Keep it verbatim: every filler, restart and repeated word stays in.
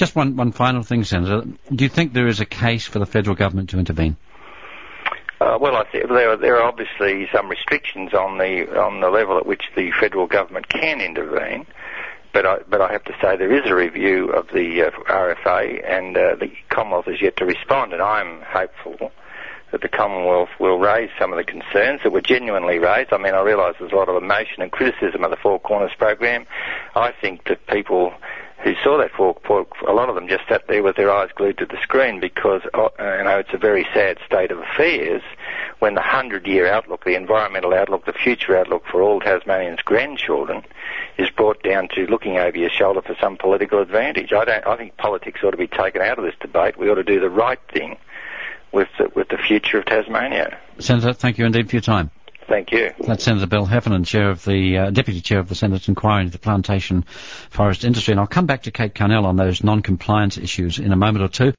Just one, one final thing, Senator. Do you think there is a case for the federal government to intervene? Uh, well, I think there are, there are obviously some restrictions on the on the level at which the federal government can intervene, but I, but I have to say there is a review of the uh, R F A, and uh, the Commonwealth is yet to respond, and I'm hopeful that the Commonwealth will raise some of the concerns that were genuinely raised. I mean, I realise there's a lot of emotion and criticism of the Four Corners program. I think that people who saw that four, four, a lot of them just sat there with their eyes glued to the screen because, uh, you know, it's a very sad state of affairs when the hundred-year outlook, the environmental outlook, the future outlook for all Tasmanians' grandchildren is brought down to looking over your shoulder for some political advantage. I don't. I think politics ought to be taken out of this debate. We ought to do the right thing with the, with the future of Tasmania. Senator, thank you indeed for your time. Thank you. That's Senator Bill Heffernan, chair of the uh, Deputy Chair of the Senate's inquiry into the plantation forest industry. And I'll come back to Kate Carnell on those non-compliance issues in a moment or two.